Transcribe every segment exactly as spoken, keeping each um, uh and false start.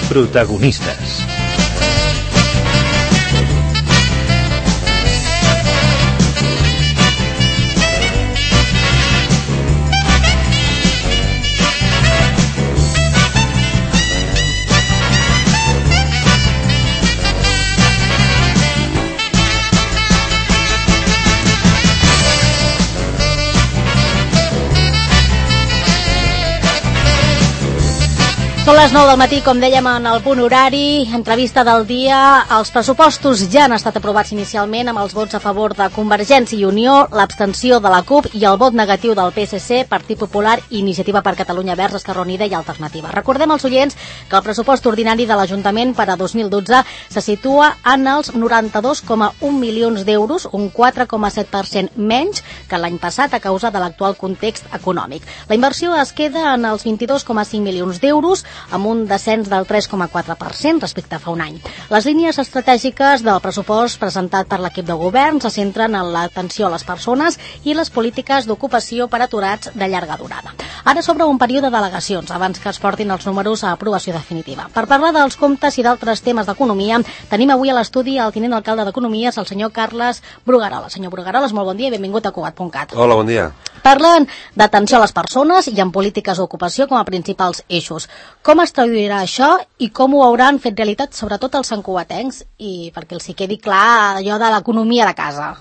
Protagonistes. Són les nou del matí, com dèiem en el punt horari, entrevista del dia. Els pressupostos ja han estat aprovats inicialment amb els vots a favor de Convergència i Unió, l'abstenció de la CUP i el vot negatiu del P S C, Partit Popular, Iniciativa per Catalunya Verds, Esquerra Unida i Alternativa. Recordem als oients que el pressupost ordinari de l'Ajuntament per a dos mil dotze se situa en els noranta-dos coma un milions d'euros, un quatre coma set per cent menys que l'any passat a causa de l'actual context econòmic. La inversió es queda en els vint-i-dos coma cinc milions d'euros, amb un descens del tres coma quatre per cent respecte a fa un any. Les línies estratègiques del pressupost presentat per l'equip de govern se centren en l'atenció a les persones i les polítiques d'ocupació per aturats de llarga durada. Ara s'obre un període d'al·legacions abans que es portin els números a aprovació definitiva. Per parlar dels comptes i d'altres temes d'economia, tenim avui a l'estudi el tinent alcalde d'Economies, el senyor Carles Brugueroles. Senyor Brugueroles, molt bon dia i benvingut a Cugat punt cat. Hola, bon dia. Parlen d'atenció a les persones i en polítiques d'ocupació com a principals eixos. Com es traduirà això i com ho hauran fet realitat, sobretot els santcugatencs, i perquè els hi quedi clar allò de l'economia de casa?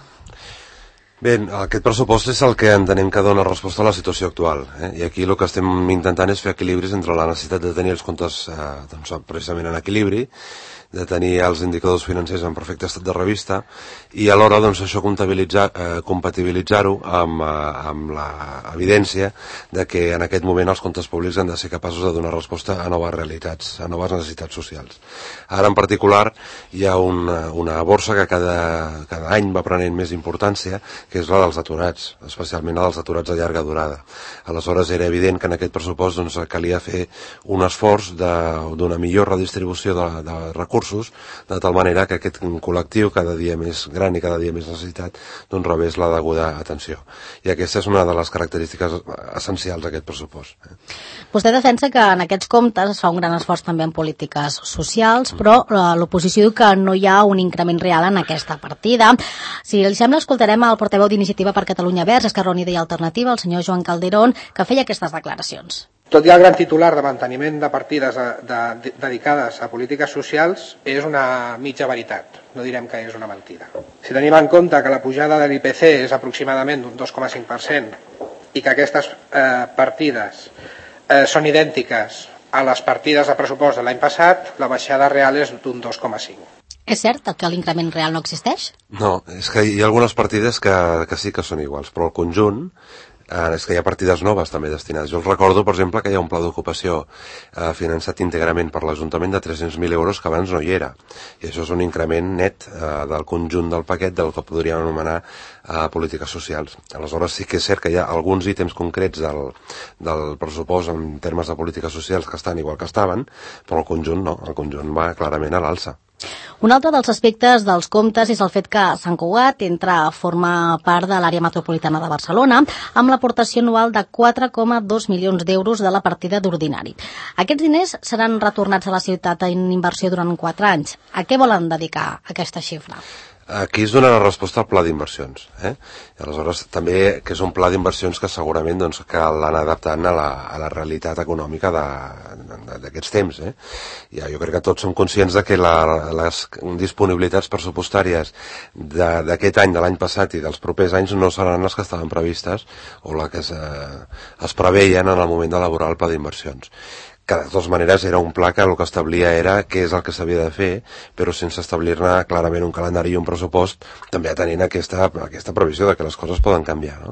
Bé, aquest pressupost és el que entenem que dona resposta a la situació actual, eh? I aquí el que estem intentant és fer equilibris entre la necessitat de tenir els comptes eh, doncs, precisament en equilibri, de tenir els indicadors financers en perfecte estat de revista i alhora doncs, això comptabilitzar, eh, compatibilitzar-ho amb, eh, amb l'evidència de que en aquest moment els comptes públics han de ser capaços de donar resposta a noves realitats, a noves necessitats socials. Ara en particular hi ha una, una borsa que cada, cada any va prenent més importància, que és la dels aturats, especialment la dels aturats de llarga durada. Aleshores era evident que en aquest pressupost doncs, calia fer un esforç d'una millor redistribució de, de recursos, de tal manera que aquest col·lectiu cada dia més gran i cada dia més necessitat doncs rebés la deguda atenció. I aquesta és una de les característiques essencials d'aquest pressupost. Vostè defensa que en aquests comptes es fa un gran esforç també en polítiques socials, però l'oposició diu que no hi ha un increment real en aquesta partida. Si li sembla, escoltarem el portaveu d'Iniciativa per Catalunya Verds, Esquerra Unida i Alternativa, el senyor Joan Calderón, que feia aquestes declaracions. Tot i el gran titular de manteniment de partides de, de, de, dedicades a polítiques socials, és una mitja veritat, no direm que és una mentida. Si tenim en compte que la pujada de l'I P C és aproximadament d'un dos coma cinc per cent i que aquestes eh, partides eh, són idèntiques a les partides de pressupost de l'any passat, la baixada real és d'un dos coma cinc. És cert que l'increment real no existeix? No, és que hi ha algunes partides que, que sí que són iguals, però el conjunt Eh, és que hi ha partides noves també destinades. Jo els recordo, per exemple, que hi ha un pla d'ocupació eh, finançat íntegrament per l'Ajuntament de tres-cents mil euros que abans no hi era. I això és un increment net eh, del conjunt del paquet del que podríem anomenar eh, polítiques socials. Aleshores sí que és cert que hi ha alguns ítems concrets del, del pressupost en termes de polítiques socials que estan igual que estaven, però el conjunt no, el conjunt va clarament a l'alça. Un altre dels aspectes dels comptes és el fet que Sant Cugat entra a formar part de l'àrea metropolitana de Barcelona amb l'aportació anual de quatre coma dos milions d'euros de la partida d'ordinari. Aquests diners seran retornats a la ciutat en inversió durant quatre anys. A què volen dedicar aquesta xifra? Aquí es dona la resposta al pla d'inversions. Eh? I aleshores també que és un pla d'inversions que segurament doncs, cal anar adaptant a la, a la realitat econòmica d'aquests temps. Eh? Ja, jo crec que tots som conscients de que la, les disponibilitats pressupostàries d'aquest any, de l'any passat i dels propers anys no seran les que estaven previstes o les que es, eh, es preveien en el moment d'elaborar el pla d'inversions. Que de totes maneres era un pla que el que establia era què és el que s'havia de fer, però sense establir-ne clarament un calendari i un pressupost, també atenent aquesta, aquesta previsió de que les coses poden canviar. No?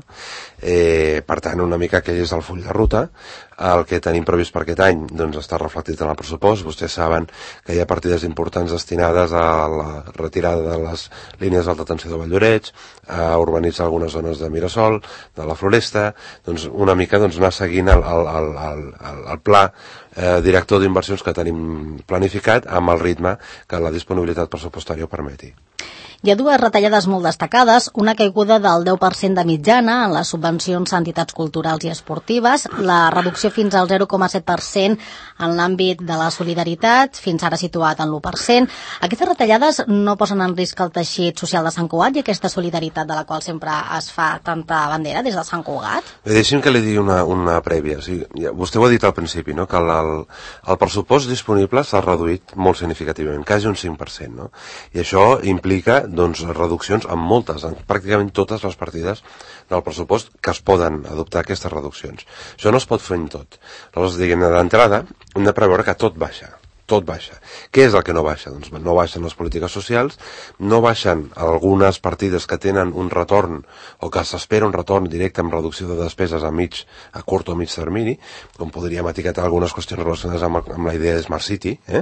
Eh, per tant, una mica aquell és el full de ruta. El que tenim previst per aquest any doncs, està reflectit en el pressupost. Vostès saben que hi ha partides importants destinades a la retirada de les línies d'alta tensió de Valldoreix, a urbanitzar algunes zones de Mirasol, de la Floresta, doncs una mica doncs, anar seguint el, el, el, el, el pla eh, director d'inversions que tenim planificat amb el ritme que la disponibilitat pressupostària ho permeti. Hi ha dues retallades molt destacades, una caiguda del deu per cent de mitjana en les subvencions a entitats culturals i esportives, la reducció fins al zero coma set per cent en l'àmbit de la solidaritat, fins ara situat en l'u per cent. Aquestes retallades no posen en risc el teixit social de Sant Cugat i aquesta solidaritat de la qual sempre es fa tanta bandera des de Sant Cugat? Bé, deixi'm que li digui una, una prèvia. O sigui, ja, vostè ho ha dit al principi, no? Que el, el, el pressupost disponible s'ha reduït molt significativament, quasi un cinc per cent, no? I això implica doncs, reduccions en moltes, en pràcticament totes les partides del pressupost que es poden adoptar aquestes reduccions. Això no es pot fer en tot. Llavors, diguem-ne, d'entrada, hem de preveure que tot baixa. Tot baixa. Què és el que no baixa? Doncs no baixen les polítiques socials, no baixen algunes partides que tenen un retorn o que s'espera un retorn directe amb reducció de despeses a mig, a curt o mig termini, com podríem etiquetar algunes qüestions relacionades amb, amb la idea de Smart City, eh?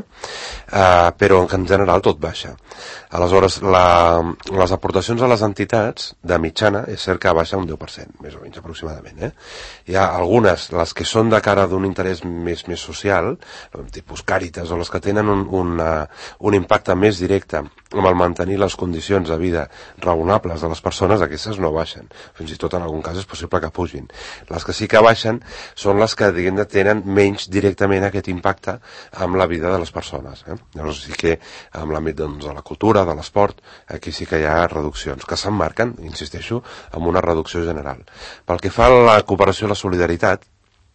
Uh, però en general tot baixa. Aleshores, la, les aportacions a les entitats de mitjana és cert que baixa un deu per cent, més o menys aproximadament. Eh? Hi ha algunes, les que són de cara d'un interès més, més social, tipus Càritas, o les que tenen un, un, un impacte més directe amb el mantenir les condicions de vida raonables de les persones, aquestes no baixen. Fins i tot en algun cas és possible que pugin. Les que sí que baixen són les que, diguem-ne, tenen menys directament aquest impacte amb la vida de les persones. Eh? Llavors sí que amb l'àmbit doncs, de la cultura, de l'esport, aquí sí que hi ha reduccions, que s'emmarquen, insisteixo, amb una reducció general. Pel que fa a la cooperació i la solidaritat,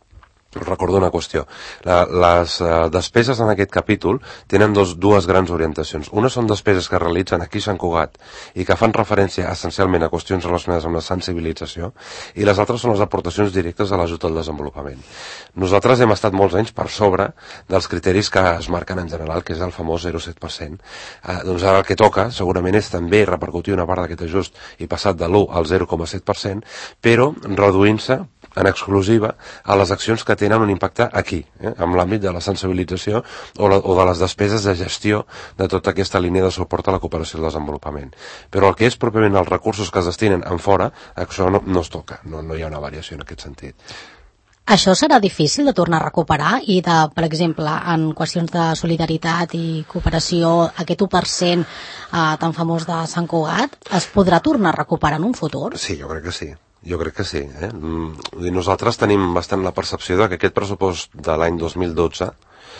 recordo una qüestió. La, les uh, despeses en aquest capítol tenen dos, dues grans orientacions. Una són despeses que realitzen aquí a Sant Cugat i que fan referència essencialment a qüestions relacionades amb la sensibilització, i les altres són les aportacions directes a l'ajut al desenvolupament. Nosaltres hem estat molts anys per sobre dels criteris que es marquen en general, que és el famós zero coma set per cent. Uh, doncs ara el que toca segurament és també repercutir una part d'aquest ajust i passar de l'u al zero coma set per cent, però reduint-se en exclusiva a les accions que tenen un impacte aquí, eh, amb l'àmbit de la sensibilització o, la, o de les despeses de gestió de tota aquesta línia de suport a la cooperació i el desenvolupament. Però el que és pròpiament els recursos que es destinen en fora, això no, no es toca, no, no hi ha una variació en aquest sentit. Això serà difícil de tornar a recuperar i de, per exemple, en qüestions de solidaritat i cooperació, aquest u per cent eh, tan famós de Sant Cugat, es podrà tornar a recuperar en un futur? Sí, jo crec que sí. Jo crec que sí. Eh? I nosaltres tenim bastant la percepció de que aquest pressupost de l'any dos mil dotze,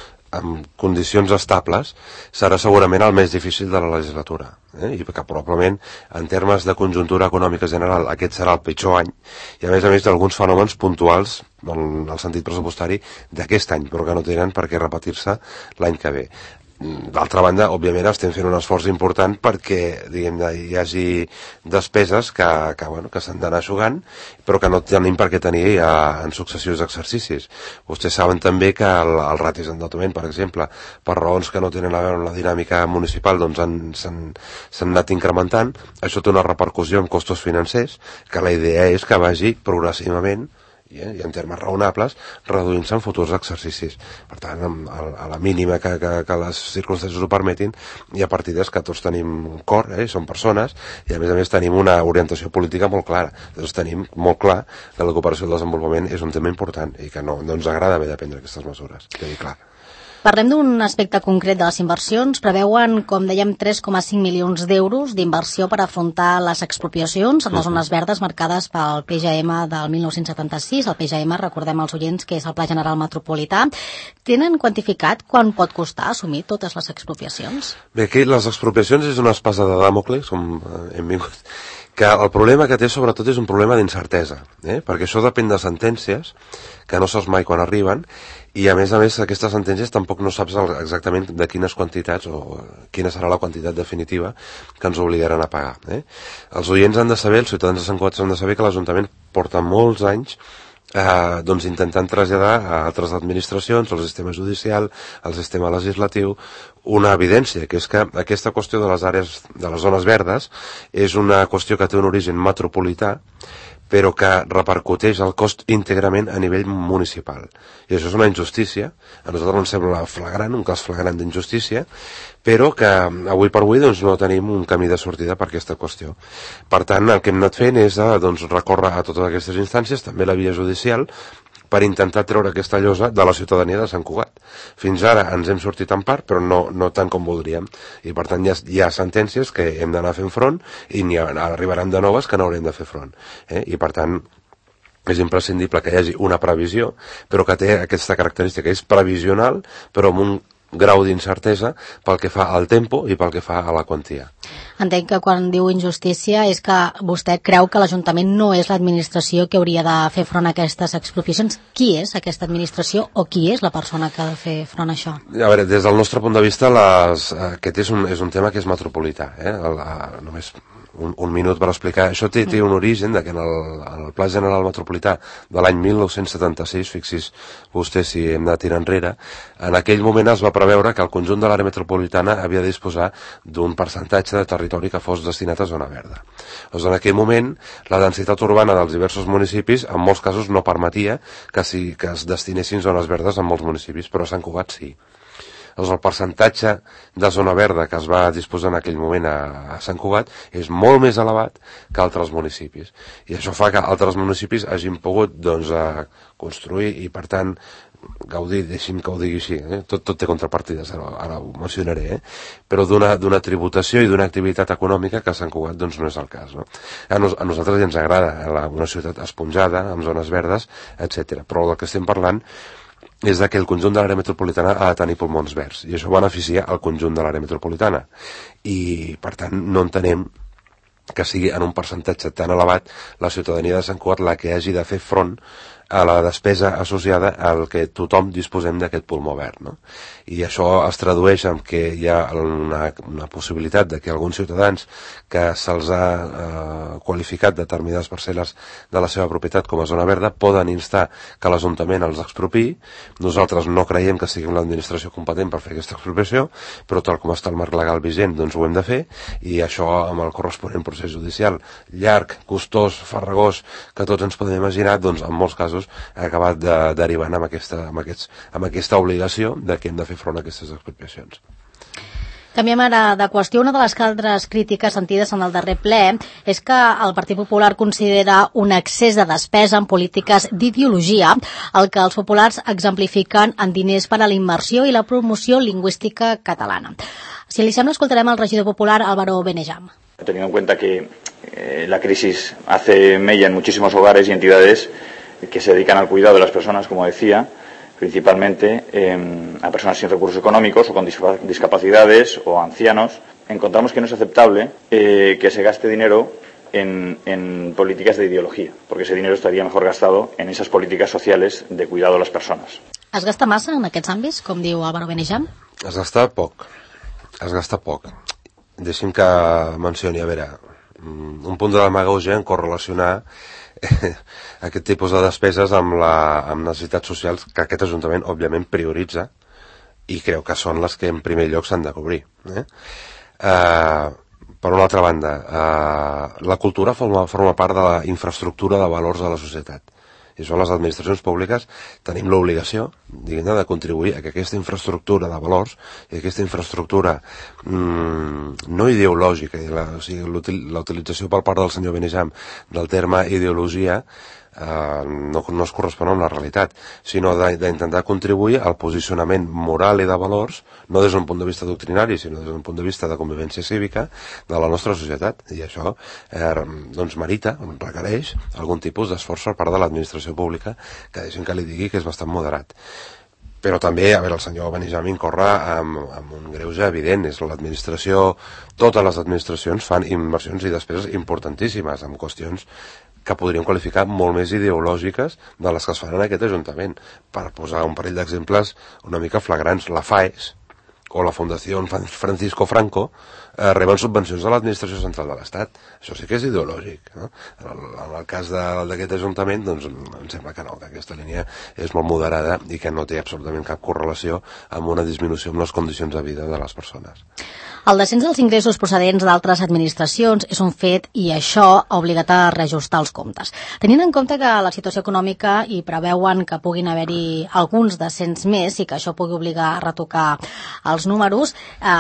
amb condicions estables, serà segurament el més difícil de la legislatura. Eh? I que probablement, en termes de conjuntura econòmica general, aquest serà el pitjor any, i a més a més d'alguns fenòmens puntuals, en el sentit pressupostari, d'aquest any, però que no tenen per què repetir-se l'any que ve. D'altra banda, òbviament, estem fent un esforç important perquè, diguem-ne, hi hagi despeses que, que, bueno, que s'han d'anar eixugant, però que no tenim per què tenir ja en successius exercicis. Vostès saben també que el, el ratis d'endeutament, per exemple, per raons que no tenen a veure amb la dinàmica municipal, doncs s'han anat incrementant. Això té una repercussió en costos financers, que la idea és que vagi progressivament i en termes raonables, reduint-se en futurs exercicis. Per tant, a la mínima que, que, que les circumstàncies ho permetin, hi ha partides que tots tenim cor, eh, som persones, i a més a més tenim una orientació política molt clara. Llavors tenim molt clar que la cooperació i el desenvolupament és un tema important i que no, no ens agrada haver de prendre aquestes mesures. Quedi clar. Parlem d'un aspecte concret de les inversions. Preveuen, com dèiem, tres coma cinc milions d'euros d'inversió per afrontar les expropiacions en les zones verdes marcades pel P G M del mil nou-cents setanta-sis. El P G M, recordem als oients, que és el Pla General Metropolità. Tenen quantificat quan pot costar assumir totes les expropiacions? Bé, aquí les expropiacions és una espasa de Dàmocles, com hem vingut, que el problema que té sobretot és un problema d'incertesa, eh? Perquè això depèn de sentències que no saps mai quan arriben, i a més a més aquestes sentències tampoc no saps exactament de quines quantitats o quina serà la quantitat definitiva que ens obligaran a pagar. Eh? Els oients han de saber, els ciutadans de Sant Cugat han de saber que l'Ajuntament porta molts anys eh, doncs intentant traslladar a altres administracions, al sistema judicial, al sistema legislatiu, una evidència, que és que aquesta qüestió de les àrees, de les zones verdes, és una qüestió que té un origen metropolità, però que repercuteix el cost íntegrament a nivell municipal. I això és una injustícia, a nosaltres ens sembla flagrant, un cas flagrant d'injustícia, però que avui per avui doncs, no tenim un camí de sortida per aquesta qüestió. Per tant, el que hem anat fent és doncs, recórrer a totes aquestes instàncies, també la via judicial, per intentar treure aquesta llosa de la ciutadania de Sant Cugat. Fins ara ens hem sortit en part, però no, no tant com voldríem. I per tant hi ha, hi ha sentències que hem d'anar fent front i n'hi arribaran de noves que no haurem de fer front. Eh? I per tant és imprescindible que hi hagi una previsió, però que té aquesta característica, és previsional, però amb un grau d'incertesa pel que fa al tempo i pel que fa a la quantia. Entenc que quan diu injustícia és que vostè creu que l'Ajuntament no és l'administració que hauria de fer front a aquestes expropiacions. Qui és aquesta administració o qui és la persona que ha de fer front a això? A veure, des del nostre punt de vista, les, aquest és un, és un tema que és metropolità. Eh? El, el, només un, un minut per explicar. Això té, té un origen de que en el, en el Pla General Metropolità de l'any mil nou-cents setanta-sis, fixis vostè si hem de tirar enrere, en aquell moment es va preveure que el conjunt de l'àrea metropolitana havia de disposar d'un percentatge de territori que fos destinat a zona verda. Doncs en aquell moment la densitat urbana dels diversos municipis en molts casos no permetia que, si, que es destinessin zones verdes en molts municipis, però a Sant Cugat sí. Doncs el percentatge de zona verda que es va disposar en aquell moment a, a Sant Cugat és molt més elevat que altres municipis. I això fa que altres municipis hagin pogut doncs, a construir i, per tant, gaudir, deixi'm que ho digui així, eh? tot, tot té contrapartides, ara, ara ho mencionaré, eh? però d'una tributació i d'una activitat econòmica que a Sant Cugat doncs, no és el cas. No? A, nos, a nosaltres ja ens agrada la, una ciutat esponjada, amb zones verdes, etcètera. Però del que estem parlant és que el conjunt de l'àrea metropolitana ha de tenir pulmons verds, i això beneficia el conjunt de l'àrea metropolitana. I, per tant, no entenem que sigui en un percentatge tan elevat la ciutadania de Sant Cugat la que hagi de fer front a la despesa associada al que tothom disposem d'aquest pulmó verd. No? I això es tradueix en que hi ha una, una possibilitat de que alguns ciutadans que se'ls ha eh, qualificat determinades parcel·les de la seva propietat com a zona verda poden instar que l'Ajuntament els expropiï. Nosaltres no creiem que siguem l'administració competent per fer aquesta expropiació, però tal com està el marc legal vigent doncs ho hem de fer, i això amb el corresponent procés judicial llarg, costós, farragós, que tots ens podem imaginar, doncs en molts casos ha acabat de, derivant amb aquesta, amb, aquests, amb aquesta obligació de que hem de fer front a aquestes expropiacions. Canviem ara de qüestió. Una de les altres crítiques sentides en el darrer ple és que el Partit Popular considera un excés de despesa en polítiques d'ideologia, el que els populars exemplifiquen en diners per a la immersió i la promoció lingüística catalana. Si li sembla, escoltarem el regidor popular Álvaro Benejam. Teniendo en cuenta que eh, la crisis hace mella en muchísimos hogares y entidades que se dedican al cuidado de las personas, como decía, principalmente eh, a personas sin recursos económicos o con discapacidades o ancianos, encontramos que no es aceptable eh, que se gaste dinero en, en políticas de ideología, porque ese dinero estaría mejor gastado en esas políticas sociales de cuidado de las personas. Es gasta massa en aquests àmbits, com diu Álvaro Benejam? Es gasta poc. Es gasta poc. Deixi'm que mencioni, a veure, un punt de demagògia en correlacionar aquest tipus de despeses amb, la, amb necessitats socials que aquest Ajuntament, òbviament, prioritza i creu que són les que en primer lloc s'han de cobrir. Eh? Uh, per una altra banda, uh, la cultura forma, forma part de la infraestructura de valors de la societat. I això les administracions públiques tenim l'obligació, diguem-ne, de contribuir a que aquesta infraestructura de valors i aquesta infraestructura mmm, no ideològica, la, o sigui, la utilització per part del senyor Benejam del terme ideologia eh, no, no es correspon amb la realitat, sinó d'intentar contribuir al posicionament moral i de valors, no des d'un punt de vista doctrinari, sinó des d'un punt de vista de convivència cívica de la nostra societat. I això eh, doncs merita, requereix algun tipus d'esforç per part de l'administració pública, que deixem que li digui que és bastant moderat. Però també, a veure, el senyor Benejam incorre amb, amb un greuge evident. És l'administració, totes les administracions fan inversions i despeses importantíssimes en qüestions que podríem qualificar molt més ideològiques de les que es fan en aquest Ajuntament. Per posar un parell d'exemples una mica flagrants, la FAES o la Fundació Francisco Franco eh, reben subvencions de l'administració central de l'Estat. Això sí que és ideològic. No? En, el, en el cas d'aquest Ajuntament, doncs em sembla que no, que aquesta línia és molt moderada i que no té absolutament cap correlació amb una disminució en les condicions de vida de les persones. El descens dels ingressos procedents d'altres administracions és un fet i això ha obligat a reajustar els comptes. Tenint en compte que la situació econòmica hi preveuen que puguin haver-hi alguns descens més i que això pugui obligar a retocar els números, eh,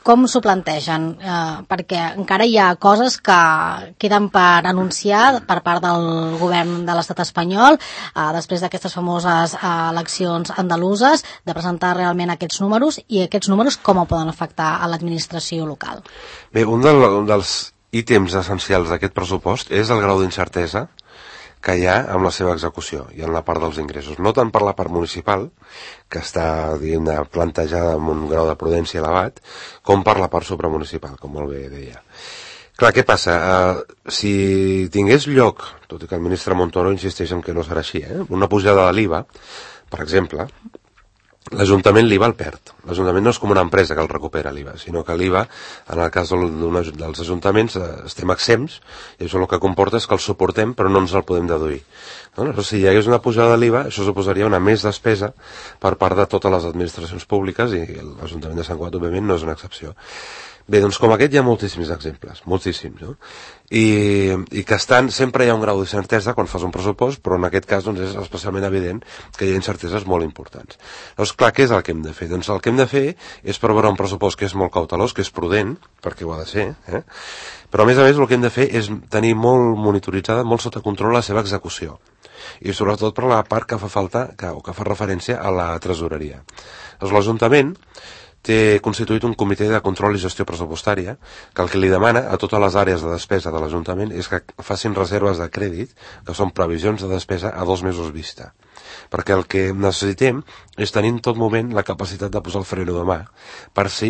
com s'ho plantegen? Eh, perquè encara hi ha coses que queden per anunciar per part del govern de l'estat espanyol, eh, després d'aquestes famoses eh, eleccions andaluses, de presentar realment aquests números, i aquests números com ho poden afectar a l'administració local? Bé, un, del, un dels ítems essencials d'aquest pressupost és el grau d'incertesa que hi ha amb la seva execució i en la part dels ingressos. No tant per la part municipal, que està, diguem-ne, plantejada amb un grau de prudència elevat, com per la part supramunicipal, com molt bé deia. Clar, què passa? Uh, si tingués lloc, tot i que el ministre Montoro insisteix en que no serà així, eh? una pujada de l'I V A, per exemple, l'Ajuntament l'I V A el perd. L'Ajuntament no és com una empresa que el recupera l'I V A, sinó que l'I V A, en el cas dels ajuntaments, estem exempts, i això el que comporta és que el suportem però no ens el podem deduir. No? Però si hi hagués una pujada de l'I V A, això suposaria una més despesa per part de totes les administracions públiques, i l'Ajuntament de Sant Cugat, òbviament, no és una excepció. Bé, doncs com aquest hi ha moltíssims exemples, moltíssims, no? I, i que estan, sempre hi ha un grau d'incertesa quan fas un pressupost, però en aquest cas doncs, és especialment evident que hi ha incerteses molt importants. Llavors, clar, què és el que hem de fer? Doncs el que hem de fer és preveure un pressupost que és molt cautelós, que és prudent, perquè ho ha de ser, eh? Però a més a més el que hem de fer és tenir molt monitoritzada, molt sota control la seva execució. I sobretot per la part que fa falta, que, o que fa referència a la tresoreria. Doncs l'Ajuntament té constituït un comitè de control i gestió pressupostària que el que li demana a totes les àrees de despesa de l'Ajuntament és que facin reserves de crèdit, que són previsions de despesa a dos mesos vista. Perquè el que necessitem és tenir en tot moment la capacitat de posar el freno de mà per si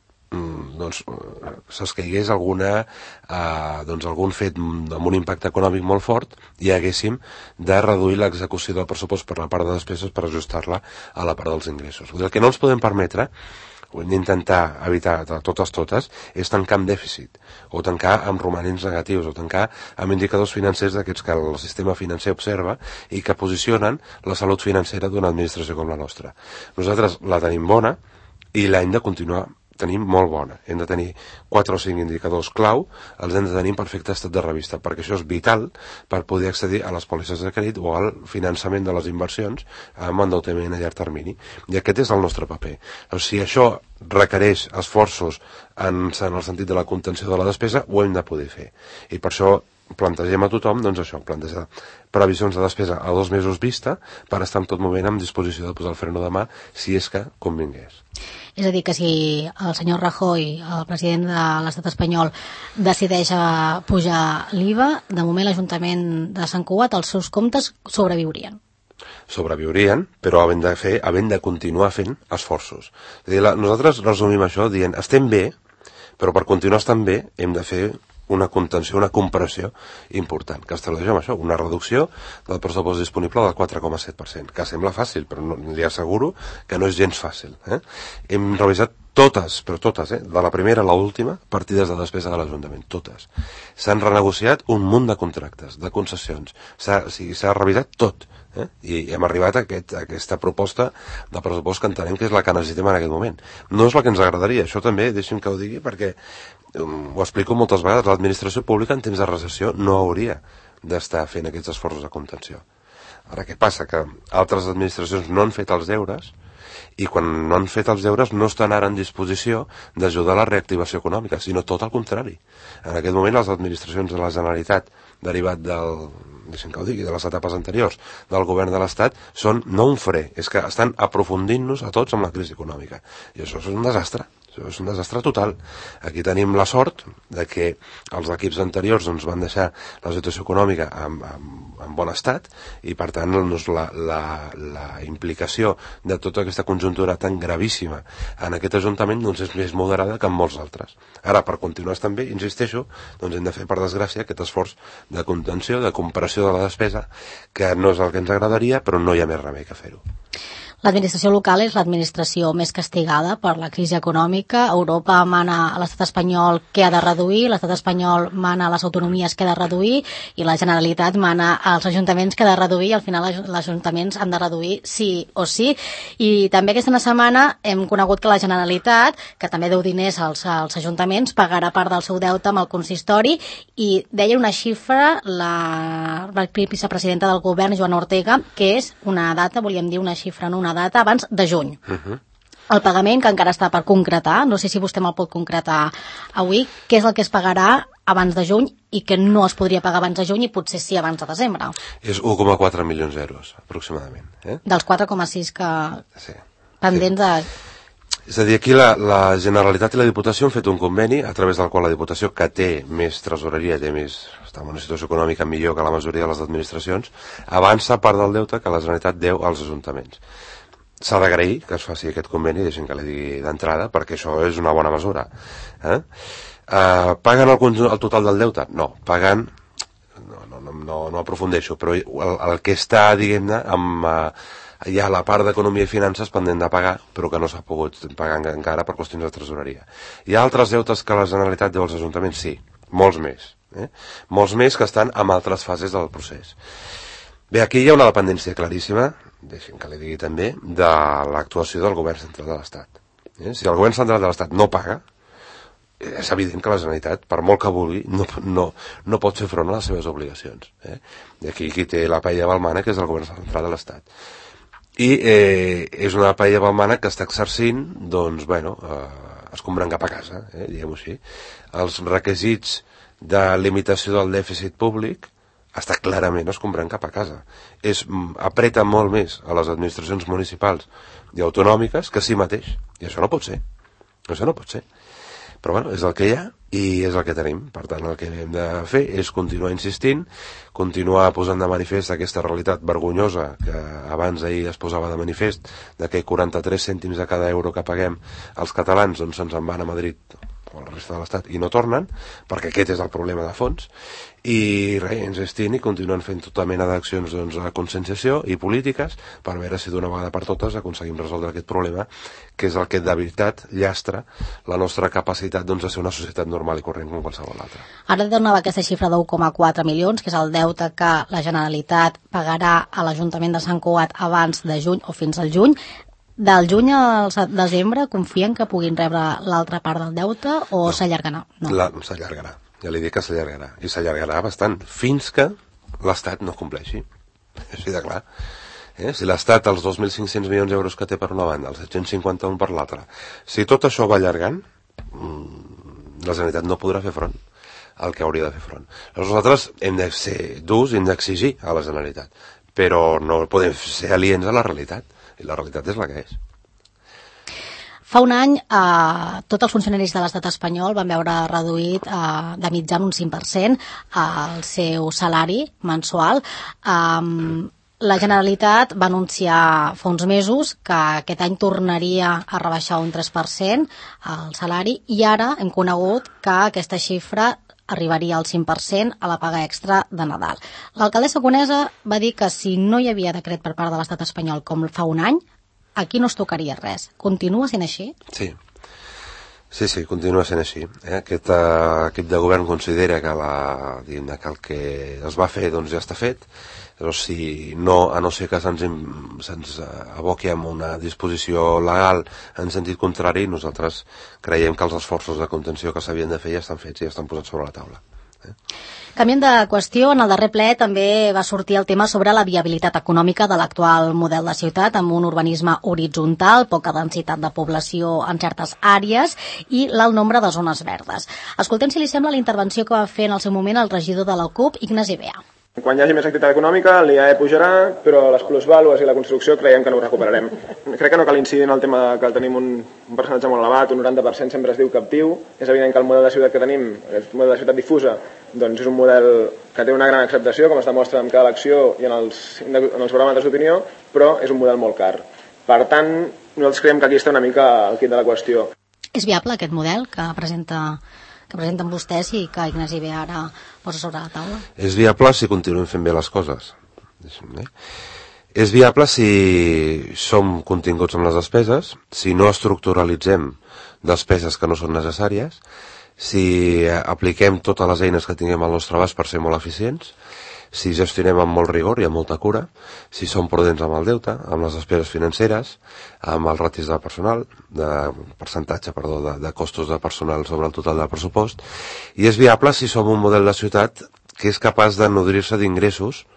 doncs s'escaigués alguna eh, doncs algun fet amb un impacte econòmic molt fort i haguéssim de reduir l'execució del pressupost per la part de despeses per ajustar-la a la part dels ingressos. El que no ens podem permetre, ho hem d'intentar evitar de totes totes, és tancar amb dèficit, o tancar amb romanents negatius, o tancar amb indicadors financers d'aquests que el sistema financer observa i que posicionen la salut financera d'una administració com la nostra. Nosaltres la tenim bona i l'hem de continuar tenim molt bona. Hem de tenir quatre o cinc indicadors clau, els hem de tenir en perfecte estat de revista, perquè això és vital per poder accedir a les pòlisses de crèdit o al finançament de les inversions amb endeutament a llarg termini. I aquest és el nostre paper. O sigui, això requereix esforços en, en el sentit de la contenció de la despesa, ho hem de poder fer. I per això plantegem a tothom, doncs això, plantejar previsions de despesa a dos mesos vista per estar en tot moment en disposició de posar el freno de mà si és que convingués. És a dir, que si el senyor Rajoy, el president de l'estat espanyol, decideix pujar l'I V A, de moment l'Ajuntament de Sant Cugat, els seus comptes sobreviurien. Sobreviurien, però havent de, fer, havent de continuar fent esforços. És a dir, la, nosaltres resumim això dient, estem bé, però per continuar estant bé hem de fer una contenció, una compressió important, que es tradueix en això, una reducció del pressupost disponible del quatre coma set per cent, que sembla fàcil, però no, li asseguro que no és gens fàcil. Eh? Hem revisat totes, però totes, eh? de la primera a l'última, partides de despesa de l'Ajuntament, totes. S'han renegociat un munt de contractes, de concessions, s'ha, o sigui, s'ha revisat tot, eh? I hem arribat a, aquest, a aquesta proposta de pressupost que entenem que és la que necessitem en aquest moment. No és la que ens agradaria, això també, deixi'm que ho digui, perquè ho explico moltes vegades, l'administració pública en temps de recessió no hauria d'estar fent aquests esforços de contenció. Ara, què passa? Que altres administracions no han fet els deures i quan no han fet els deures no estan ara en disposició d'ajudar a la reactivació econòmica, sinó tot el contrari. En aquest moment les administracions de la Generalitat, derivat del, deixem que ho digui, de les etapes anteriors del govern de l'Estat, són no un fre, és que estan aprofundint-nos a tots amb la crisi econòmica. I això és un desastre. És un desastre total. Aquí tenim la sort de que els equips anteriors ens van deixar la situació econòmica en, en, en bon estat i per tant doncs, la, la, la implicació de tota aquesta conjuntura tan gravíssima en aquest Ajuntament doncs, és més moderada que en molts altres. Ara, per continuar estant bé, insisteixo, doncs hem de fer per desgràcia aquest esforç de contenció, de comparació de la despesa, que no és el que ens agradaria, però no hi ha més remei que fer-ho. L'administració local és l'administració més castigada per la crisi econòmica. Europa mana a l'estat espanyol què ha de reduir, l'estat espanyol mana a les autonomies què ha de reduir i la Generalitat mana als ajuntaments què ha de reduir i al final els ajuntaments han de reduir sí o sí. I també aquesta setmana hem conegut que la Generalitat, que també deu diners als, als ajuntaments, pagarà part del seu deute amb el consistori i deia una xifra la, la vicepresidenta del govern, Joana Ortega, que és una data, volíem dir una xifra, no una data abans de juny. Uh-huh. el pagament, que encara està per concretar, no sé si vostè me'l pot concretar avui, què és el que es pagarà abans de juny i que no es podria pagar abans de juny i potser sí abans de desembre. És un coma quatre milions d'euros, aproximadament. Eh? Dels quatre coma sis que... Sí. pendents sí. de... És a dir, aquí la, la Generalitat i la Diputació han fet un conveni a través del qual la Diputació, que té més tresoreria, té més, està en una situació econòmica millor que la majoria de les administracions, avança part del deute que la Generalitat deu als ajuntaments. S'ha d'agrair que es faci aquest conveni, deixen que li digui d'entrada, perquè això és una bona mesura. Eh? Uh, paguen el, conjunt, el total del deute? No, paguen... No, no, no, no, no aprofundeixo, però el, el que està, diguem-ne, amb... Uh, hi ha la part d'economia i finances pendent de pagar, però que no s'ha pogut pagar encara per qüestions de tresoreria. Hi ha altres deutes que la Generalitat deu als ajuntaments? Sí, molts més. Eh? Molts més que estan en altres fases del procés. Bé, aquí hi ha una dependència claríssima, deixem que li digui també, de l'actuació del govern central de l'Estat. Eh? Si el govern central de l'Estat no paga, és evident que la Generalitat, per molt que vulgui, no, no, no pot fer front a les seves obligacions. Eh? I aquí qui té la paella balmana, que és el govern central de l'Estat. I eh, és una paella balmana que està exercint, doncs, bueno, eh, escombrant cap a casa, eh, diguem-ho així. Els requisits de limitació del dèficit públic està clarament escombrant cap a casa. És, apreta molt més a les administracions municipals i autonòmiques que sí mateix. I això no pot ser. Això no pot ser. Però bueno, és el que hi ha i és el que tenim. Per tant, el que hem de fer és continuar insistint, continuar posant de manifest aquesta realitat vergonyosa que abans ahir es posava de manifest, de que quaranta-tres cèntims de cada euro que paguem els catalans doncs se'ns en van a Madrid o a la resta de l'Estat i no tornen, perquè aquest és el problema de fons, i res, insistint i continuant fent tota mena d'accions doncs, de conscienciació i polítiques per veure si d'una vegada per totes aconseguim resoldre aquest problema, que és el que de veritat llastra la nostra capacitat doncs, de ser una societat normal i corrent com qualsevol altra. Ara donava aquesta xifra d'u coma quatre milions, que és el deute que la Generalitat pagarà a l'Ajuntament de Sant Cugat abans de juny o fins al juny. Del juny al desembre confien que puguin rebre l'altra part del deute o no, s'allargarà? No, la, s'allargarà. Ja li dic que s'allargarà. I s'allargarà bastant, fins que l'Estat no compleixi. Així de clar. Eh? Si l'Estat, els dos mil cinc-cents milions d'euros que té per una banda, els set-cents cinquanta-un per l'altra, si tot això va allargant, la Generalitat no podrà fer front al que hauria de fer front. Nosaltres hem de ser durs i hem d'exigir a la Generalitat, però no podem ser aliens a la realitat. I la realitat és la que és. Fa un any, eh, tots els funcionaris de l'estat espanyol van veure reduït eh, de mitjan un cinc per cent eh, el seu salari mensual. Eh, la Generalitat va anunciar fa uns mesos que aquest any tornaria a rebaixar un tres per cent el salari i ara hem conegut que aquesta xifra arribaria al cinc per cent a la paga extra de Nadal. L'alcaldessa Conesa va dir que si no hi havia decret per part de l'estat espanyol com fa un any, aquí no es tocaria res. Continua sent així? Sí, sí, sí, continua sent així. Eh? Aquest uh, equip de govern considera que, la, diguem, que el que es va fer doncs ja està fet, però si no, a no ser que se'ns, se'ns aboqui amb una disposició legal en sentit contrari, nosaltres creiem que els esforços de contenció que s'havien de fer ja estan fets i ja estan posats sobre la taula. Eh? Canviant de qüestió, en el darrer ple també va sortir el tema sobre la viabilitat econòmica de l'actual model de ciutat amb un urbanisme horitzontal, poca densitat de població en certes àrees i l'alt nombre de zones verdes. Escoltem si li sembla la intervenció que va fer en el seu moment el regidor de la CUP, Ignasi Bea. Quan hi hagi més activitat econòmica, l'I A E pujarà, però les plusvàlues i la construcció creiem que no ho recuperarem. Crec que no cal incidir en el tema que tenim un, un percentatge molt elevat, un noranta per cent sempre es diu captiu. És evident que el model de ciutat que tenim, el model de ciutat difusa, doncs és un model que té una gran acceptació, com es demostra en cada elecció i en els, en els baròmetres d'opinió, però és un model molt car. Per tant, nosaltres creiem que aquí està una mica el quid de la qüestió. És viable aquest model que presenta... que presenten vostès i que Ignasi Bea ara posa sobre la taula? És viable si continuem fent bé les coses. Eh? És viable si som continguts amb les despeses, si no estructuralitzem despeses que no són necessàries, si apliquem totes les eines que tinguem al nostre abast per ser molt eficients, si gestionem amb molt rigor i amb molta cura, si som prudents amb el deute, amb les despeses financeres, amb el ratis de personal, de percentatge, perdó, de, de costos de personal sobre el total del pressupost, i és viable si som un model de ciutat que és capaç de nodrir-se d'ingressos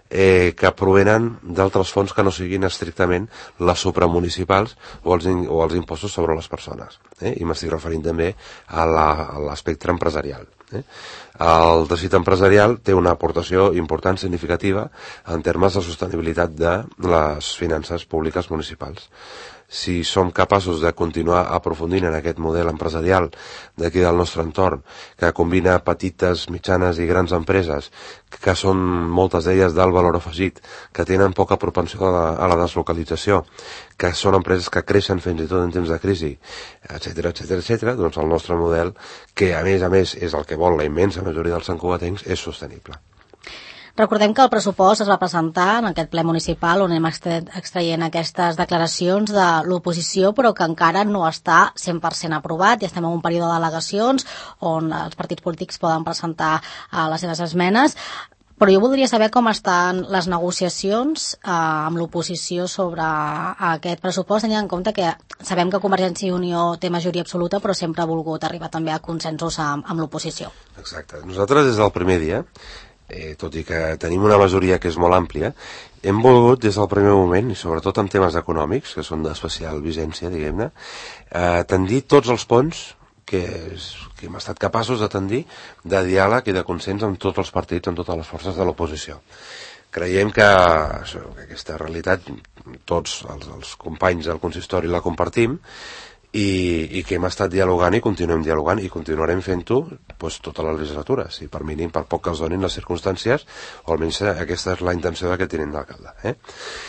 eh, que provenen d'altres fons que no siguin estrictament les supramunicipals o els, o els impostos sobre les persones. Eh? I m'estic referint també a l'aspecte empresarial. Eh? El teixit empresarial té una aportació important, significativa, en termes de sostenibilitat de les finances públiques municipals. Si som capaços de continuar aprofundint en aquest model empresarial d'aquí del nostre entorn, que combina petites, mitjanes i grans empreses, que són moltes d'elles d'alt valor afegit, que tenen poca propensió a la, a la deslocalització, que són empreses que creixen fins i tot en temps de crisi, etcètera, etcètera, etcètera, doncs el nostre model, que a més a més és el que vol la immensa majoria dels santcugatencs, és sostenible. Recordem que el pressupost es va presentar en aquest ple municipal on hem extraient aquestes declaracions de l'oposició, però que encara no està cent per cent aprovat. Ja estem en un període d'al·legacions on els partits polítics poden presentar uh, les seves esmenes. Però jo voldria saber com estan les negociacions eh, amb l'oposició sobre aquest pressupost, tenint en compte que sabem que Convergència i Unió té majoria absoluta, però sempre ha volgut arribar també a consensos amb, amb l'oposició. Exacte. Nosaltres des del primer dia, eh, tot i que tenim una majoria que és molt àmplia, hem volgut des del primer moment, i sobretot en temes econòmics, que són d'especial vigència, diguem-ne, eh, tendir tots els ponts que, és, que hem estat capaços de tendir de diàleg i de consens amb tots els partits, amb totes les forces de l'oposició. Creiem que, que aquesta realitat tots els, els companys del consistori la compartim i, i que hem estat dialogant i continuem dialogant i continuarem fent-ho doncs, tota la legislatura, si per mínim, per poc que els donin les circumstàncies, o almenys aquesta és la intenció d'aquest tinent d'alcalde. Eh?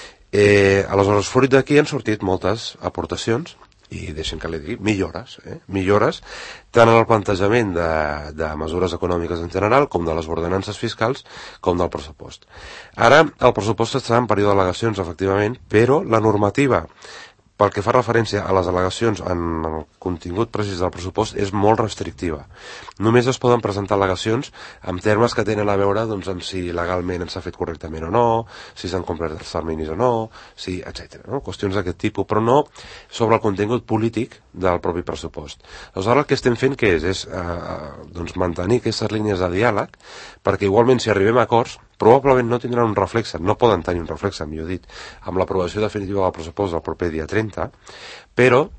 Eh, aleshores, fruit d'aquí han sortit moltes aportacions i deixem que li digui, millores, eh? millores tant en el plantejament de, de mesures econòmiques en general, com de les ordenances fiscals, com del pressupost. Ara, el pressupost estarà en període d'al·legacions, efectivament, però la normativa, pel que fa referència a les al·legacions en el contingut precís del pressupost, és molt restrictiva. Només es poden presentar al·legacions amb termes que tenen a veure doncs, amb si legalment s'ha fet correctament o no, si s'han complert els terminis o no, si, etcètera. No? Qüestions d'aquest tipus, però no sobre el contingut polític del propi pressupost. Llavors ara el que estem fent què és? És eh, doncs, mantenir aquestes línies de diàleg, perquè igualment si arribem a acords, probablement no tindran un reflexe, no poden tenir un reflexe, millor dit, amb l'aprovació definitiva del pressupost del proper dia trenta, però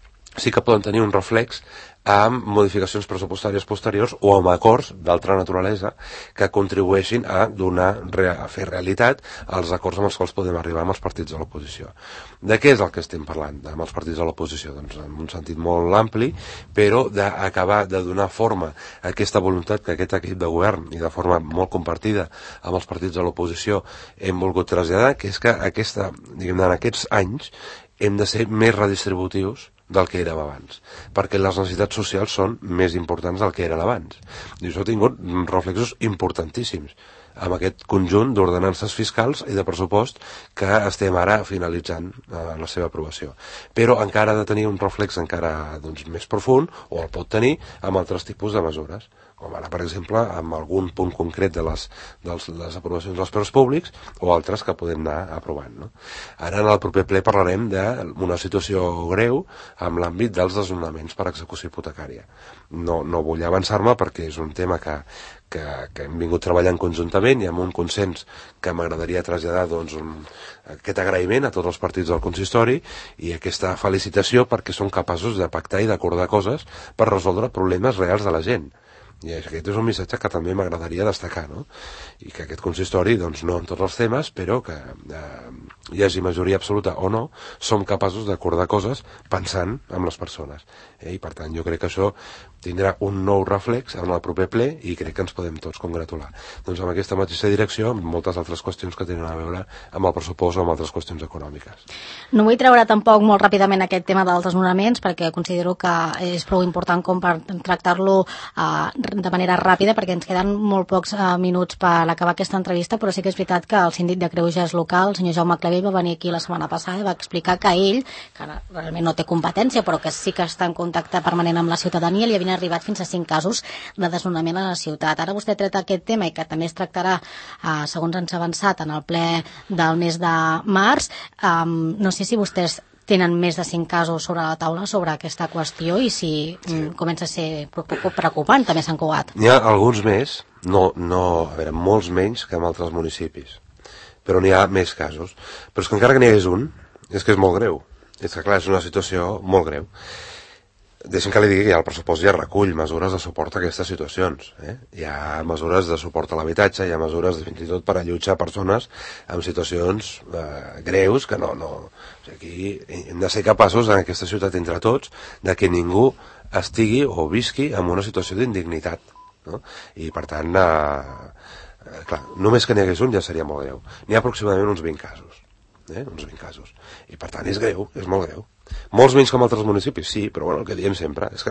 sí que poden tenir un reflex amb modificacions pressupostàries posteriors o amb acords d'altra naturalesa que contribueixin a donar, a fer realitat els acords amb els quals podem arribar amb els partits de l'oposició. De què és el que estem parlant amb els partits de l'oposició? Doncs en un sentit molt ampli, però d'acabar de donar forma a aquesta voluntat que aquest equip de govern i de forma molt compartida amb els partits de l'oposició hem volgut traslladar, que és que aquesta, diguem-ne, en aquests anys hem de ser més redistributius del que érem abans, perquè les necessitats socials són més importants del que eren abans. I això ha tingut reflexos importantíssims amb aquest conjunt d'ordenances fiscals i de pressupost que estem ara finalitzant eh, la seva aprovació. Però encara ha de tenir un reflex encara doncs, més profund, o el pot tenir amb altres tipus de mesures, com ara, per exemple, amb algun punt concret de les, de les aprovacions dels preus públics o altres que podem anar aprovant. No? Ara, en el proper ple, parlarem d'una situació greu amb l'àmbit dels desnonaments per execució hipotecària. No, no vull avançar-me perquè és un tema que, que, que hem vingut treballant conjuntament i amb un consens que m'agradaria traslladar doncs, un, aquest agraïment a tots els partits del consistori i aquesta felicitació perquè són capaços de pactar i d'acordar coses per resoldre problemes reals de la gent. I aquest és un missatge que també m'agradaria destacar, no? I que aquest consistori, doncs no en tots els temes, però que eh, hi hagi majoria absoluta o no, som capaços d'acordar coses pensant en les persones. Eh? I per tant jo crec que això tindrà un nou reflex en el proper ple i crec que ens podem tots congratular. Doncs amb aquesta mateixa direcció, amb moltes altres qüestions que tenen a veure amb el pressupost o amb altres qüestions econòmiques. No vull treure tampoc molt ràpidament aquest tema dels desnonaments perquè considero que és prou important com per tractar-lo eh, de manera ràpida perquè ens queden molt pocs eh, minuts per acabar aquesta entrevista, però sí que és veritat que el síndic de Greuges local, el senyor Jaume Clavell, va venir aquí la setmana passada i va explicar que ell, que realment no té competència però que sí que està en contacte permanent amb la ciutadania, li havien arribat fins a cinc casos de desnonament a la ciutat. Ara vostè ha tret aquest tema i que també es tractarà, eh, segons ens ha avançat, en el ple del mes de març. Um, no sé si vostès tenen més de cinc casos sobre la taula sobre aquesta qüestió i si sí. mm, comença a ser preocupant també Sant Cugat. N'hi ha alguns més, no, no, a veure, molts menys que en altres municipis. però n'hi ha més casos. Però és que encara que n'hi hagués un, és que és molt greu. És que, clar, és una situació molt greu. Deixem que li digui que ja el pressupost ja recull mesures de suport a aquestes situacions. Eh? Hi ha mesures de suport a l'habitatge, hi ha mesures de, fins i tot per allotjar persones en situacions eh, greus que no... no... O sigui, aquí hem de ser capaços en aquesta ciutat entre tots de que ningú estigui o visqui en una situació d'indignitat. No? I per tant, eh, eh, clar, només que n'hi hagués un ja seria molt greu. N'hi ha aproximadament uns vint casos. Eh? Uns vint casos. I per tant és greu, és molt greu. Molts menys com altres municipis, sí, però bueno, el que diem sempre és que...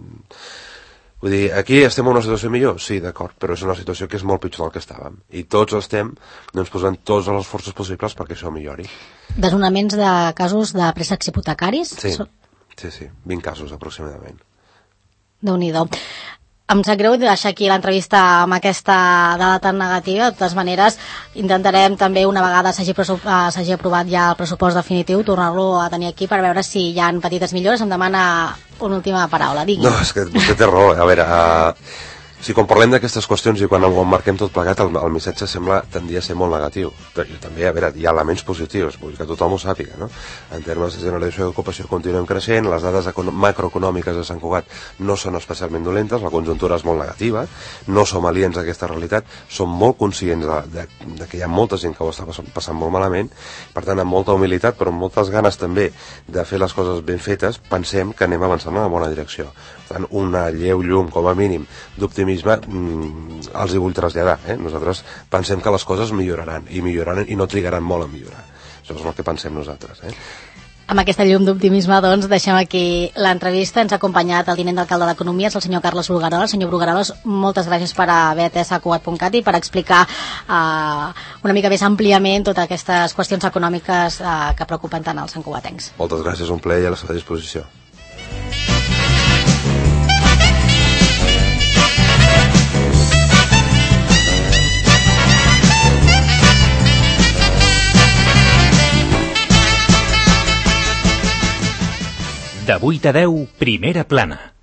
Vull dir, aquí estem en una situació millor? Sí, d'acord, però és una situació que és molt pitjor del que estàvem. I tots estem doncs, posant tots els esforços possibles perquè això millori. Desnonaments de casos de préstecs hipotecaris? Sí, sí, sí, vint casos aproximadament. Déu-n'hi-do. Em sap greu deixar aquí l'entrevista amb aquesta dada tan negativa. De totes maneres, intentarem també, una vegada s'hagi aprovat ja el pressupost definitiu, tornar-lo a tenir aquí per veure si hi ha petites millores. Em demana una última paraula, digui. No, és que vostè té raó. A veure, uh, si quan parlem d'aquestes qüestions i quan ho emmarquem tot plegat, el, el missatge sembla tendir a ser molt negatiu. Però també, a veure, hi ha elements positius, vull que tothom ho sàpiga, no? En termes de generació d'ocupació continuem creixent, les dades macroeconòmiques de Sant Cugat no són especialment dolentes, la conjuntura és molt negativa, no som aliens a aquesta realitat, som molt conscients de, de, de que hi ha molta gent que ho està passant, passant molt malament, per tant, amb molta humilitat, però amb moltes ganes també de fer les coses ben fetes, pensem que anem avançant en la bona direcció. Per tant, una lleu llum, com a mínim, d'optimisme mm, els hi vull traslladar. Eh? Nosaltres pensem que les coses milloraran, i milloraran i no trigaran molt a millorar. Això és el que pensem nosaltres. Eh? Amb aquesta llum d'optimisme, doncs, deixem aquí l'entrevista. Ens ha acompanyat el tinent d'alcalde d'Economia, el senyor Carles Brugueroles. Senyor Brugueroles, moltes gràcies per haver atès a cugat punt cat i per explicar uh, una mica més àmpliament totes aquestes qüestions econòmiques uh, que preocupen tant els santcugatencs. Moltes gràcies, un plaer i a la seva disposició. De vuit a deu, Primera Plana.